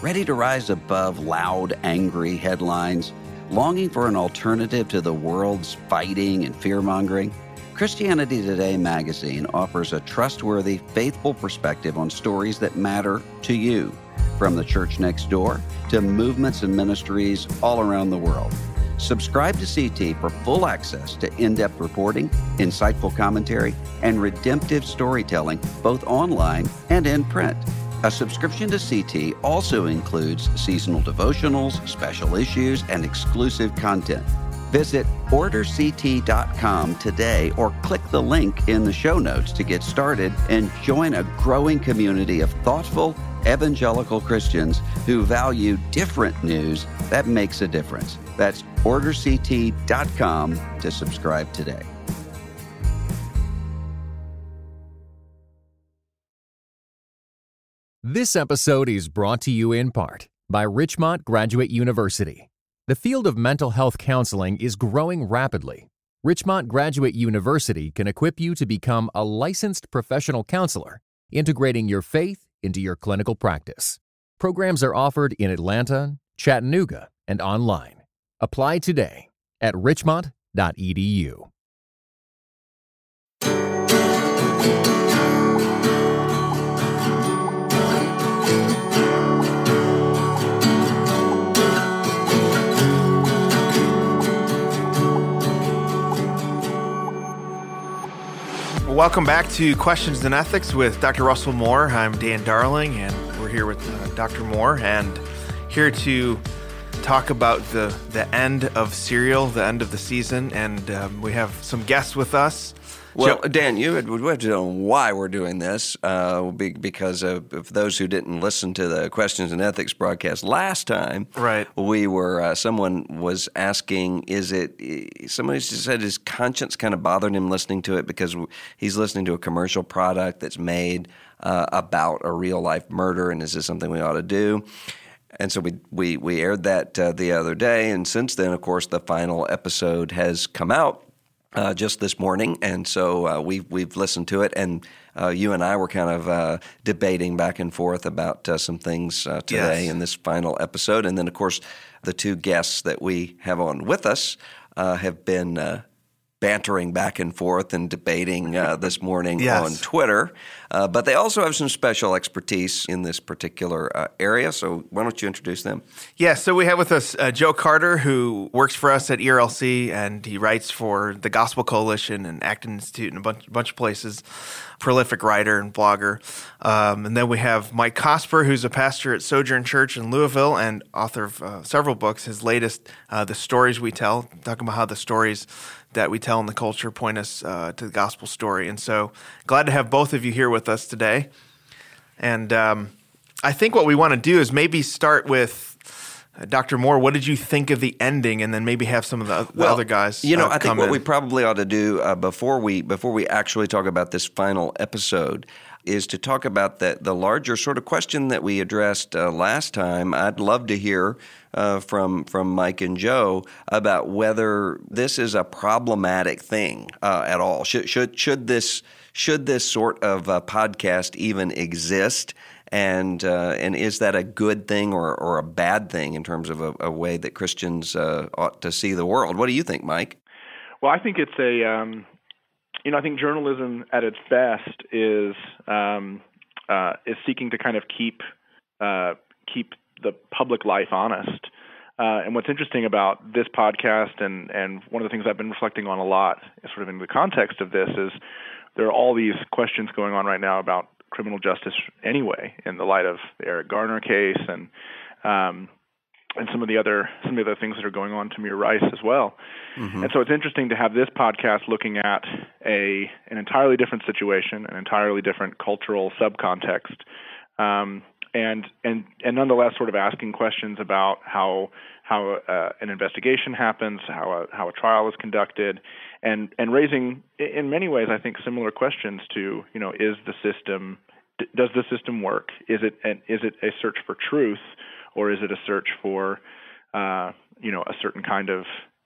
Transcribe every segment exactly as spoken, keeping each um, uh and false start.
Ready to rise above loud, angry headlines? Longing for an alternative to the world's fighting and fear-mongering? Christianity Today magazine offers a trustworthy, faithful perspective on stories that matter to you, from the church next door to movements and ministries all around the world. Subscribe to C T for full access to in-depth reporting, insightful commentary, and redemptive storytelling, both online and in print. A subscription to C T also includes seasonal devotionals, special issues, and exclusive content. Visit order c t dot com today or click the link in the show notes to get started and join a growing community of thoughtful, evangelical Christians who value different news that makes a difference. That's order c t dot com to subscribe today. This episode is brought to you in part by Richmont Graduate University. The field of mental health counseling is growing rapidly. Richmont Graduate University can equip you to become a licensed professional counselor, integrating your faith into your clinical practice. Programs are offered in Atlanta, Chattanooga, and online. Apply today at richmont dot e d u. Welcome back to Questions in Ethics with Doctor Russell Moore. I'm Dan Darling, and we're here with uh, Doctor Moore, and here to talk about the, the end of Serial, the end of the season, and um, we have some guests with us. Well, Joe- Dan, you had, we have to know why we're doing this, uh, because of, of those who didn't listen to the Questions in Ethics broadcast last time. Right. We were, uh, someone was asking, is it, somebody said his conscience kind of bothered him listening to it because he's listening to a commercial product that's made uh, about a real-life murder, and is this something we ought to do? And so we we, we aired that uh, the other day, and since then, of course, the final episode has come out. Uh, just this morning, and so uh, we've we've listened to it, and uh, you and I were kind of uh, debating back and forth about uh, some things uh, today Yes. in this final episode, and then of course the two guests that we have on with us uh, have been uh, bantering back and forth and debating uh, this morning Yes. on Twitter, uh, but they also have some special expertise in this particular uh, area. So why don't you introduce them? Yeah, so we have with us uh, Joe Carter, who works for us at E R L C, and he writes for the Gospel Coalition and Acton Institute and a bunch, bunch of places, prolific writer and blogger. Um, and then we have Mike Cosper, who's a pastor at Sojourn Church in Louisville and author of uh, several books. His latest, uh, The Stories We Tell, talking about how the stories that we tell in the culture point us uh, to the gospel story. And so glad to have both of you here with us today. And um, I think what we want to do is maybe start with uh, Doctor Moore. What did you think of the ending, and then maybe have some of the, the Well, other guys You know, uh, I think come what in. we probably ought to do uh, before we before we actually talk about this final episode is to talk about the, the larger sort of question that we addressed uh, last time. I'd love to hear uh, from from Mike and Joe about whether this is a problematic thing uh, at all. Should should should this should this sort of uh, podcast even exist? And uh, and is that a good thing or, or a bad thing in terms of a, a way that Christians uh, ought to see the world? What do you think, Mike? Well, I think it's a, um, you know, I think journalism at its best is um, uh, is seeking to kind of keep uh, keep the public life honest. Uh, and what's interesting about this podcast, and and one of the things I've been reflecting on a lot, sort of in the context of this, is there are all these questions going on right now about criminal justice anyway, in the light of the Eric Garner case and um, and some of the other some of the other things that are going on, Tamir Rice as well. Mm-hmm. And so it's interesting to have this podcast looking at a an entirely different situation, an entirely different cultural subcontext, um, and and and nonetheless sort of asking questions about how how uh, an investigation happens, how a, how a trial is conducted, and and raising in many ways, I think, similar questions to, you know, is the system does the system work? Is it an, is it a search for truth, or is it a search for uh, you know, a certain kind of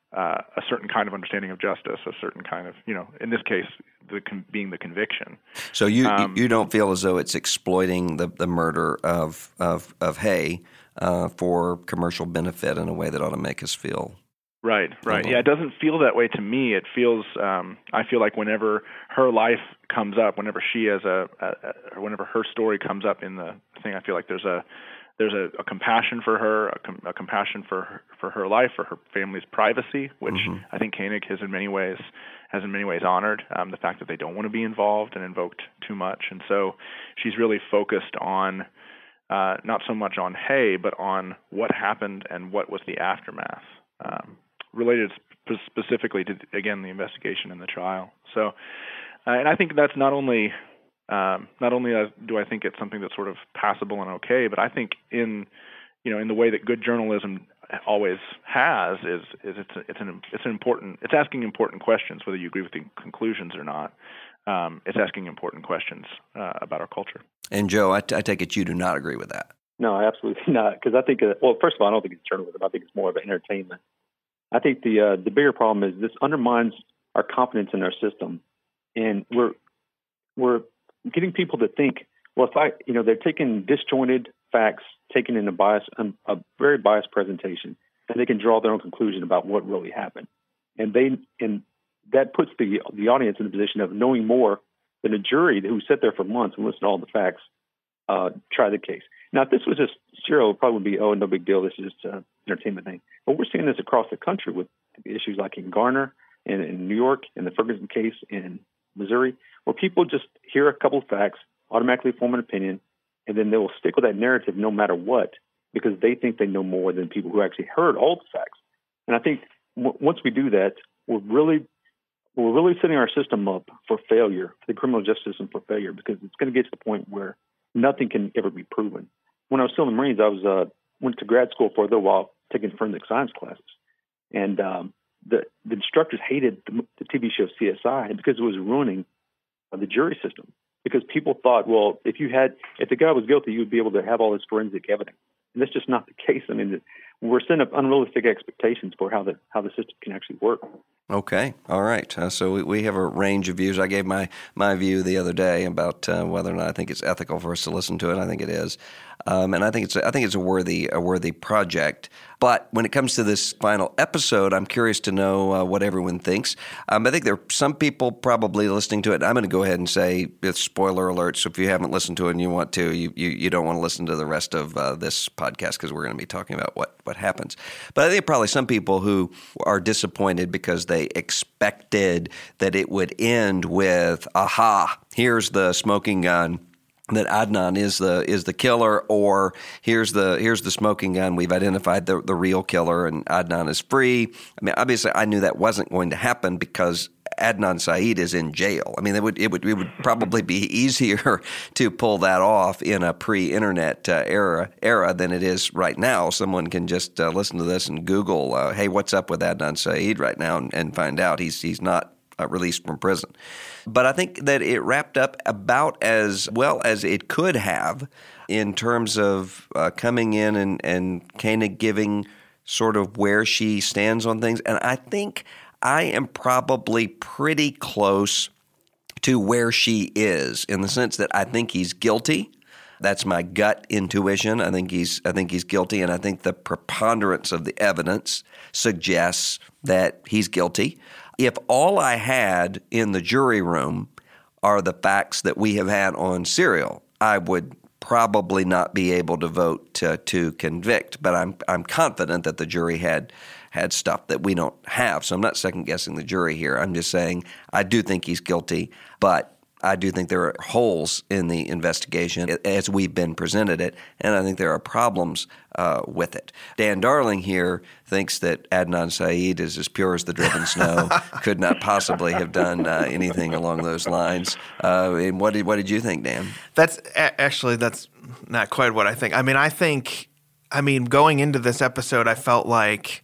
uh, a certain kind of understanding of justice, a certain kind of, you know, in this case, the con- being the conviction. So you, um, you you don't feel as though it's exploiting the, the murder of of of Hay uh, for commercial benefit in a way that ought to make us feel. Right, right. alone. Yeah, it doesn't feel that way to me. It feels, um, I feel like whenever her life comes up, whenever she as a, a, a whenever her story comes up in the thing, I feel like there's a there's a, a compassion for her, a, com- a compassion for her, for her life, for her family's privacy, which mm-hmm. I think Koenig has in many ways has in many ways honored, um, the fact that they don't want to be involved and invoked too much, and so she's really focused on uh, not so much on Hay, but on what happened and what was the aftermath. Um, related sp- specifically to, again, the investigation and the trial. So, uh, and I think that's not only, um, not only uh, do I think it's something that's sort of passable and okay, but I think in, you know, in the way that good journalism always has is, is it's, a, it's an, it's an important, it's asking important questions, whether you agree with the conclusions or not. Um, it's asking important questions uh, about our culture. And Joe, I, t- I take it you do not agree with that. No, absolutely not. Because I think, uh, well, first of all, I don't think it's journalism. I think it's more of an entertainment. I think the uh, the bigger problem is this undermines our confidence in our system, and we're we're getting people to think, well, if I, you know, they're taking disjointed facts, taken in a bias, um, a very biased presentation, and they can draw their own conclusion about what really happened, and they and that puts the the audience in the position of knowing more than a jury who sat there for months and listened to all the facts, uh, try the case. Now, if this was just serial, it probably would be, oh, no big deal. This is just an entertainment thing. But we're seeing this across the country with issues like in Garner and in New York and the Ferguson case in Missouri, where people just hear a couple of facts, automatically form an opinion, and then they will stick with that narrative no matter what because they think they know more than people who actually heard all the facts. And I think w- once we do that, we're really we're really setting our system up for failure, for the criminal justice system for failure, because it's going to get to the point where nothing can ever be proven. When I was still in the Marines, I was uh, went to grad school for a little while taking forensic science classes. And um, the, the instructors hated the, the T V show C S I because it was ruining uh, the jury system. Because people thought, well, if you had, if the guy was guilty, you would be able to have all this forensic evidence. And that's just not the case. I mean, we're setting up unrealistic expectations for how the how the system can actually work. Okay. All right. Uh, so we, we have a range of views. I gave my, my view the other day about uh, whether or not I think it's ethical for us to listen to it. I think it is. Um, and I think it's I think it's a worthy a worthy project. But when it comes to this final episode, I'm curious to know uh, what everyone thinks. Um, I think there are some people probably listening to it. I'm going to go ahead and say it's spoiler alert. So if you haven't listened to it and you want to, you you, you don't want to listen to the rest of uh, this podcast because we're going to be talking about what, what happens. But I think probably some people who are disappointed because they expected that it would end with, aha, here's the smoking gun, that Adnan is the is the killer, or here's the here's the smoking gun. We've identified the the real killer, and Adnan is free. I mean, obviously, I knew that wasn't going to happen because Adnan Syed is in jail. I mean, it would it would it would probably be easier to pull that off in a pre-internet uh, era era than it is right now. Someone can just uh, listen to this and Google, uh, "Hey, what's up with Adnan Syed right now?" and, and find out he's he's not uh, released from prison. But I think that it wrapped up about as well as it could have in terms of uh, coming in and, and kind of giving sort of where she stands on things. And I think I am probably pretty close to where she is in the sense that I think he's guilty. That's my gut intuition. I think he's I think he's guilty, and I think the preponderance of the evidence suggests that he's guilty. If all I had in the jury room are the facts that we have had on Serial, I would probably not be able to vote to, to convict. But I'm I'm confident that the jury had had stuff that we don't have. So I'm not second guessing the jury here. I'm just saying I do think he's guilty, but I do think there are holes in the investigation as we've been presented it, and I think there are problems uh, with it. Dan Darling here thinks that Adnan Syed is as pure as the driven snow, could not possibly have done uh, anything along those lines. Uh, and what did what did you think, Dan? That's actually that's not quite what I think. I mean, I think, I mean, going into this episode, I felt like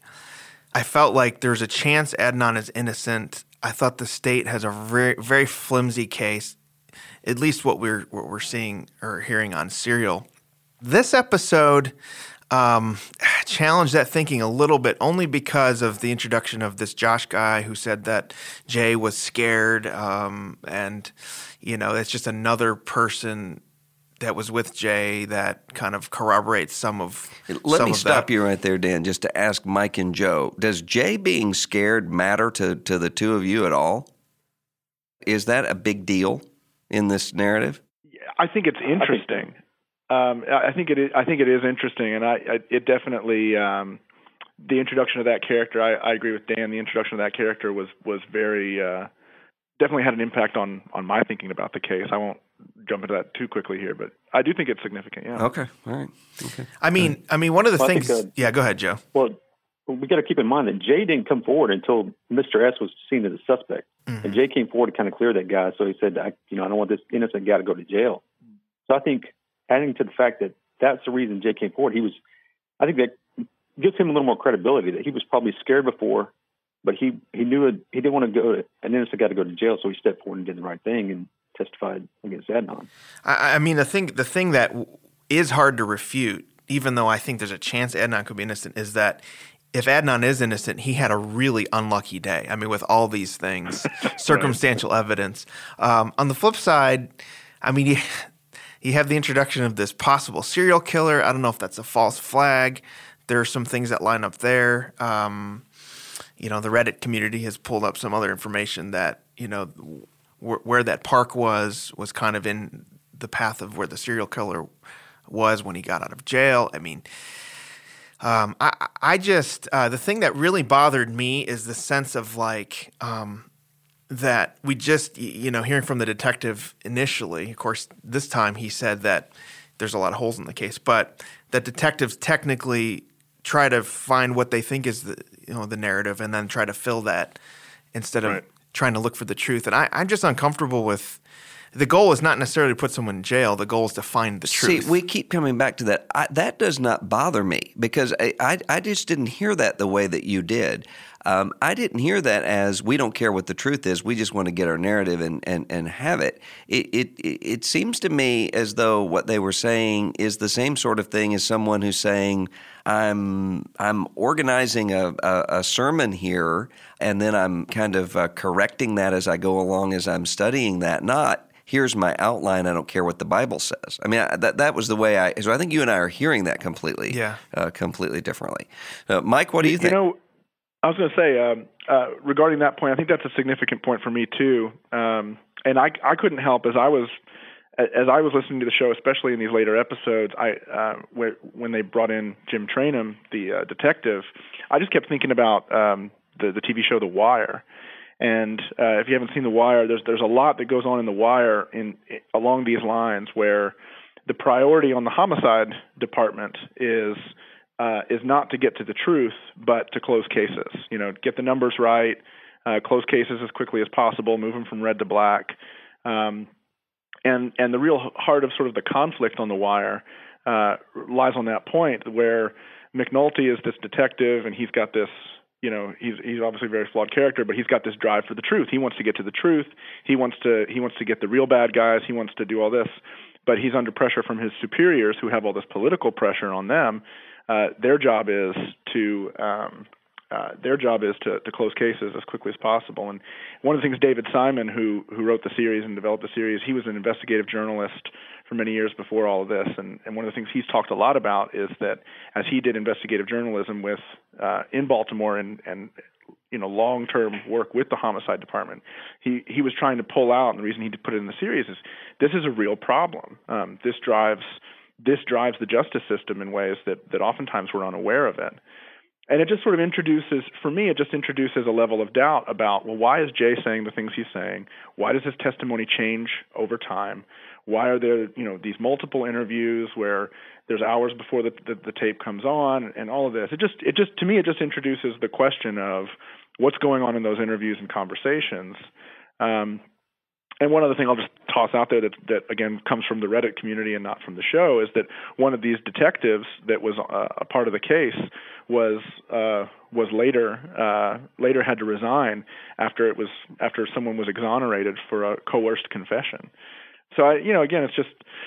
I felt like there's a chance Adnan is innocent. I thought the state has a very, very flimsy case, at least what we're what we're seeing or hearing on Serial. This episode, um, challenge that thinking a little bit, only because of the introduction of this Josh guy who said that Jay was scared, um, and you know, it's just another person that was with Jay that kind of corroborates some of. Let some me of stop that. you right there, Dan, just to ask Mike and Joe: does Jay being scared matter to to the two of you at all? Is that a big deal in this narrative? I think it's interesting. Um, I think it is. I think it is interesting, and I, I it definitely um, the introduction of that character. I, I agree with Dan. The introduction of that character was was very uh, definitely had an impact on on my thinking about the case. I won't jump into that too quickly here, but I do think it's significant. Yeah. Okay. All right. Okay. I mean, I mean, one of the Well, I things. think, uh, yeah, go ahead, Joe. Well, we got to keep in mind that Jay didn't come forward until Mister S was seen as a suspect, Mm-hmm. and Jay came forward to kind of clear that guy. So he said, I, "You know, I don't want this innocent guy to go to jail." So I think, adding to the fact that that's the reason Jay came forward, he was. I think that gives him a little more credibility. That he was probably scared before, but he he knew it, he didn't want to go an innocent guy to go to jail, so he stepped forward and did the right thing and testified against Adnan. I, I mean, the thing the thing that w- is hard to refute, even though I think there's a chance Adnan could be innocent, is that if Adnan is innocent, he had a really unlucky day. I mean, with all these things, circumstantial evidence. Um, on the flip side, I mean, you, you have the introduction of this possible serial killer. I don't know if that's a false flag. There are some things that line up there. Um, you know, the Reddit community has pulled up some other information that, you know, wh- where that park was was kind of in the path of where the serial killer was when he got out of jail. I mean, um, I, I just uh, the thing that really bothered me is the sense of like um, that we just, you know, hearing from the detective initially. Of course, this time he said that there's a lot of holes in the case, but that detectives technically try to find what they think is the, you know, the narrative and then try to fill that instead of Right. trying to look for the truth. And I, I'm just uncomfortable with. The goal is not necessarily to put someone in jail. The goal is to find the truth. See, we keep coming back to that. I, that does not bother me because I, I, I just didn't hear that the way that you did. Um, I didn't hear that as we don't care what the truth is. We just want to get our narrative and, and, and have it. It, it. it seems to me as though what they were saying is the same sort of thing as someone who's saying, I'm I'm organizing a, a, a sermon here, and then I'm kind of uh, correcting that as I go along as I'm studying that, not here's my outline. I don't care what the Bible says. I mean, I, that that was the way I. So I think you and I are hearing that completely, Yeah. uh, completely differently. Uh, Mike, what do you You think? know, I was going to say um, uh, regarding that point, I think that's a significant point for me too. Um, and I, I couldn't help as I was as I was listening to the show, especially in these later episodes. I uh, where, when they brought in Jim Trainum, the uh, detective, I just kept thinking about um, the the T V show The Wire. And uh, if you haven't seen The Wire, there's there's a lot that goes on in The Wire in, in along these lines where the priority on the homicide department is uh, is not to get to the truth, but to close cases. You know, get the numbers right, uh, close cases as quickly as possible, move them from red to black. Um, and and the real heart of sort of the conflict on The Wire uh, lies on that point where McNulty is this detective and he's got this. You know, he's he's obviously a very flawed character, but he's got this drive for the truth. He wants to get to the truth. He wants to he wants to get the real bad guys. He wants to do all this, but he's under pressure from his superiors who have all this political pressure on them. Uh, their job is to um, uh, their job is to, to close cases as quickly as possible. And one of the things David Simon, who who wrote the series and developed the series, he was an investigative journalist for many years before all of this. And, and one of the things he's talked a lot about is that as he did investigative journalism with uh, in Baltimore and, and you know long-term work with the homicide department, he, he was trying to pull out, and the reason he put it in the series is this is a real problem. Um, this drives this drives the justice system in ways that, that oftentimes we're unaware of it. And it just sort of introduces, for me, it just introduces a level of doubt about, well, why is Jay saying the things he's saying? Why does his testimony change over time? Why are there, you know, these multiple interviews where there's hours before the, the, the tape comes on and all of this? It just, it just, to me, it just introduces the question of what's going on in those interviews and conversations. Um, and one other thing I'll just toss out there that, that, again, comes from the Reddit community and not from the show is that one of these detectives that was uh, a part of the case was uh, was later uh, later had to resign after it was after someone was exonerated for a coerced confession. So I, you know, again, it's just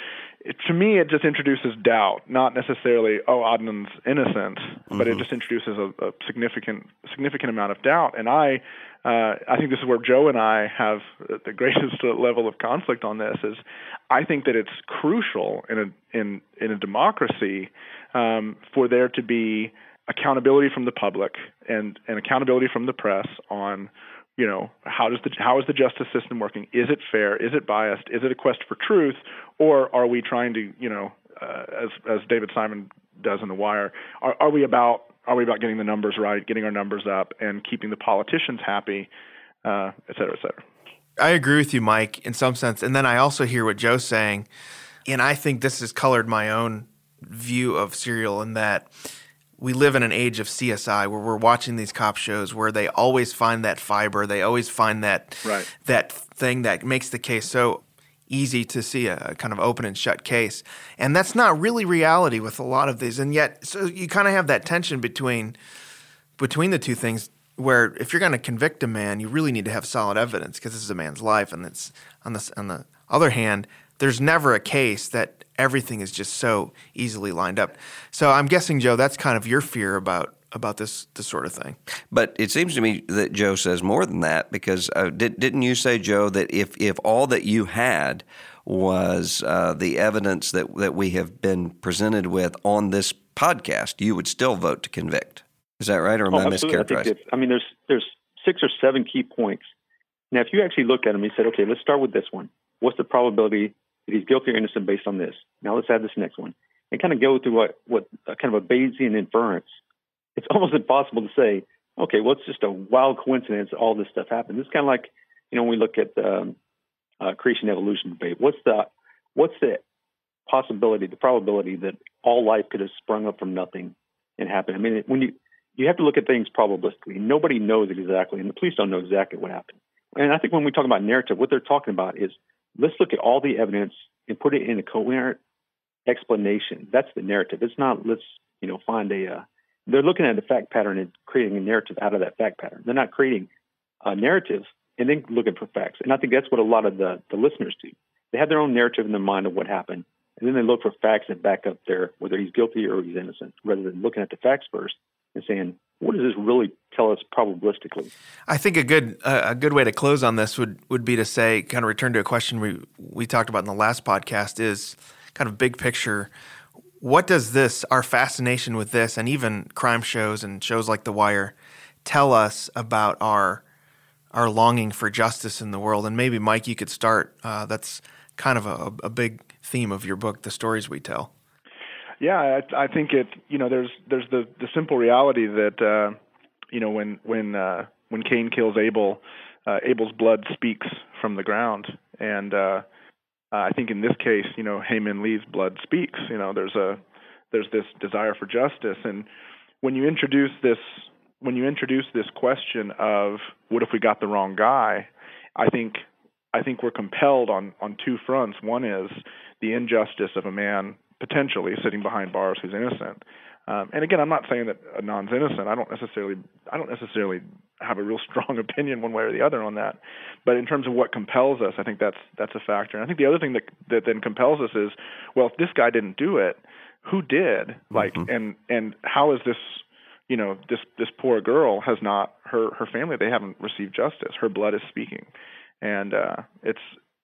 it, to me, it just introduces doubt, not necessarily, oh, Adnan's innocent, mm-hmm. but it just introduces a, a significant significant amount of doubt. And I uh, I think this is where Joe and I have the greatest level of conflict on this, is I think that it's crucial in a in in a democracy um, for there to be accountability from the public and, and accountability from the press on, you know, how does the how is the justice system working? Is it fair? Is it biased? Is it a quest for truth? Or are we trying to, you know, uh, as as David Simon does in The Wire, are, are we about are we about getting the numbers right, getting our numbers up, and keeping the politicians happy, uh, et cetera, et cetera? I agree with you, Mike, in some sense. And then I also hear what Joe's saying, and I think this has colored my own view of Serial in that we live in an age of C S I where we're watching these cop shows where they always find that fiber, they always find that right. that thing that makes the case so easy to see a, a kind of open and shut case. And that's not really reality with a lot of these. And yet, so you kind of have that tension between between the two things where if you're going to convict a man, you really need to have solid evidence because this is a man's life. And it's on the, on the other hand, there's never a case that everything is just so easily lined up. So I'm guessing, Joe, that's kind of your fear about about this this sort of thing. But it seems to me that Joe says more than that, because uh, did, didn't you say, Joe, that if, if all that you had was uh, the evidence that, that we have been presented with on this podcast, you would still vote to convict? Is that right, or am oh, I mischaracterizing? I, think I mean, there's there's six or seven key points. Now, if you actually look at them, you said, okay, let's start with this one. What's the probability that he's guilty or innocent based on this? Now let's add this next one. And kind of go through what, what uh, kind of a Bayesian inference. It's almost impossible to say, okay, well, it's just a wild coincidence all this stuff happened. It's kind of like, you know, when we look at the um, uh, creation evolution debate, what's the what's the possibility, the probability that all life could have sprung up from nothing and happened? I mean, when you you have to look at things probabilistically. Nobody knows exactly, and the police don't know exactly what happened. And I think when we talk about narrative, what they're talking about is let's look at all the evidence and put it in a coherent explanation. That's the narrative. It's not let's, you know, find a, uh, they're looking at the fact pattern and creating a narrative out of that fact pattern. They're not creating a narrative and then looking for facts. And I think that's what a lot of the, the listeners do. They have their own narrative in their mind of what happened, and then they look for facts that back up their, whether he's guilty or he's innocent, rather than looking at the facts first and saying, what does this really tell us probabilistically? I think a good uh, a good way to close on this would, would be to say, kind of return to a question we we talked about in the last podcast, is kind of big picture. What does this, our fascination with this, and even crime shows and shows like The Wire, tell us about our our longing for justice in the world? And maybe, Mike, you could start. Uh, that's kind of a, a big theme of your book, The Stories We Tell. Yeah, I, I think it. You know, there's there's the, the simple reality that uh, you know when when uh, when Cain kills Abel, uh, Abel's blood speaks from the ground, and uh, I think in this case, you know, Hae-Min Lee's blood speaks. You know, there's a there's this desire for justice, and when you introduce this when you introduce this question of what if we got the wrong guy, I think I think we're compelled on on two fronts. One is the injustice of a man potentially sitting behind bars who's innocent. Um, and again, I'm not saying that Adnan's innocent. I don't necessarily, I don't necessarily have a real strong opinion one way or the other on that. But in terms of what compels us, I think that's that's a factor. And I think the other thing that that then compels us is, well, if this guy didn't do it, who did? Like, mm-hmm. and and how is this? You know, this this poor girl has not her her family. They haven't received justice. Her blood is speaking, and uh, it's.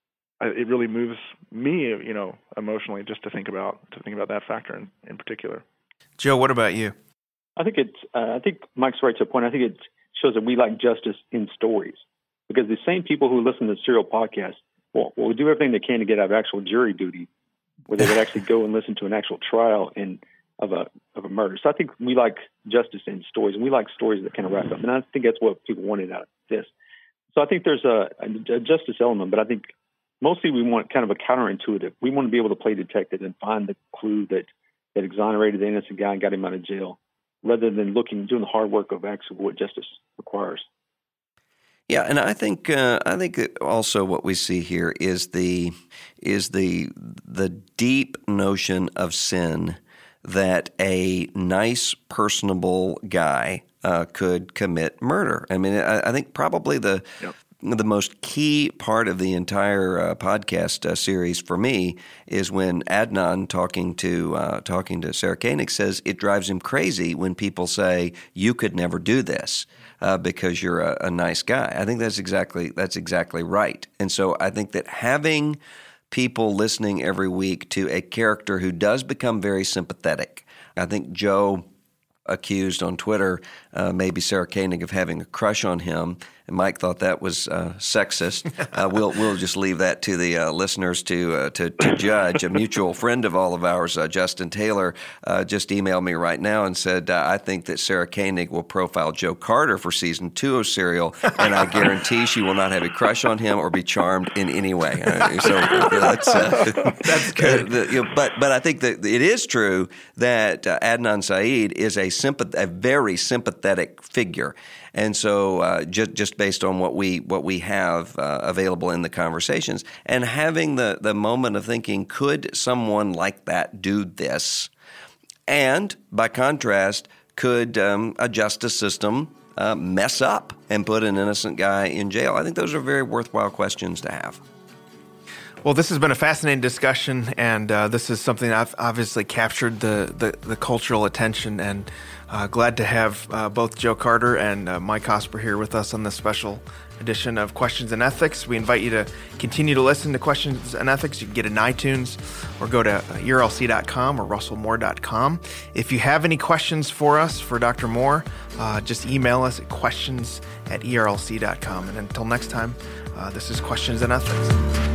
It really moves me, you know, emotionally, just to think about to think about that factor in, in particular. Joe, what about you? I think it's. Uh, I think Mike's right to a point. I think it shows that we like justice in stories, because the same people who listen to Serial podcasts will, will do everything they can to get out of actual jury duty, where they would actually go and listen to an actual trial and of a of a murder. So I think we like justice in stories, and we like stories that kind of wrap up. And I think that's what people wanted out of this. So I think there's a, a, a justice element, but I think. Mostly we want kind of a counterintuitive. We want to be able to play detective and find the clue that, that exonerated the innocent guy and got him out of jail, rather than looking, doing the hard work of actually what justice requires. Yeah, and I think uh, I think that also what we see here is the is the the deep notion of sin that a nice, personable guy uh, could commit murder. I mean, I, I think probably the. Yep. the most key part of the entire uh, podcast uh, series for me is when Adnan, talking to uh, talking to Sarah Koenig, says it drives him crazy when people say you could never do this uh, because you're a, a nice guy. I think that's exactly that's exactly right. And so I think that having people listening every week to a character who does become very sympathetic. I think Joe accused on Twitter uh, maybe Sarah Koenig of having a crush on him, and Mike thought that was uh, sexist. Uh, we'll we'll just leave that to the uh, listeners to, uh, to to judge. A mutual friend of all of ours, uh, Justin Taylor, uh, just emailed me right now and said, uh, I think that Sarah Koenig will profile Joe Carter for season two of Serial, and I guarantee she will not have a crush on him or be charmed in any way. Uh, so uh, that's uh, that's good. The, you know, but but I think that it is true that uh, Adnan Syed is a sympath- a very sympathetic figure. And so, uh, just just based on what we what we have uh, available in the conversations, and having the the moment of thinking, could someone like that do this? And by contrast, could um, a justice system uh, mess up and put an innocent guy in jail? I think those are very worthwhile questions to have. Well, this has been a fascinating discussion, and uh, this is something I've obviously captured the, the, the cultural attention, and uh, glad to have uh, both Joe Carter and uh, Mike Hosper here with us on this special edition of Questions in Ethics. We invite you to continue to listen to Questions in Ethics. You can get it in iTunes or go to E R L C dot com or russell moore dot com. If you have any questions for us, for Doctor Moore, uh, just email us at questions at E R L C dot com. And until next time, uh, this is Questions in Ethics.